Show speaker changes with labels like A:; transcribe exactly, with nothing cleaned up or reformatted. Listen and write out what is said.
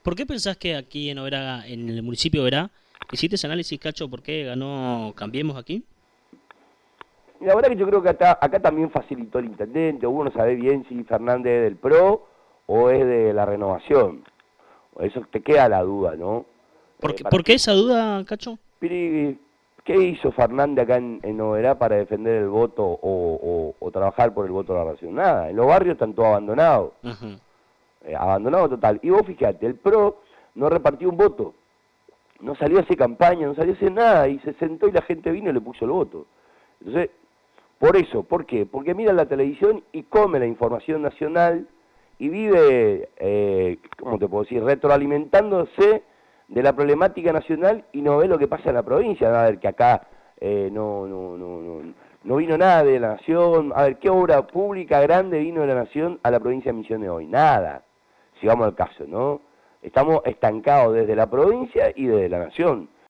A: ¿Por qué pensás que aquí en Oberá, en el municipio de Oberá, hiciste ese análisis, Cacho, por qué ganó Cambiemos aquí?
B: Y la verdad que yo creo que acá, acá también facilitó el intendente, uno no sabe bien si Fernández es del PRO o es de la renovación. Eso te queda la duda, ¿no?
A: ¿Por
B: Eh,
A: qué,
B: para
A: por qué
B: que,
A: esa duda, Cacho?
B: pero, ¿qué hizo Fernández acá en, en Oberá para defender el voto o, o, o trabajar por el voto de la nación? Nada, en los barrios están todos abandonados,
A: Ujú.
B: eh, abandonado total. Y vos fíjate, el PRO no repartió un voto, no salió a hacer campaña, no salió a hacer nada, y se sentó y la gente vino y le puso el voto. Entonces, por eso, ¿por qué? Porque mira la televisión y come la información nacional y vive, eh, ¿cómo te puedo decir?, retroalimentándose de la problemática nacional y no ve lo que pasa en la provincia. A ver, que acá eh, no, no, no, no, no vino nada de la nación. A ver, ¿qué obra pública grande vino de la nación a la provincia de Misiones hoy? Nada, si vamos al caso, ¿no? Estamos estancados desde la provincia y desde la nación.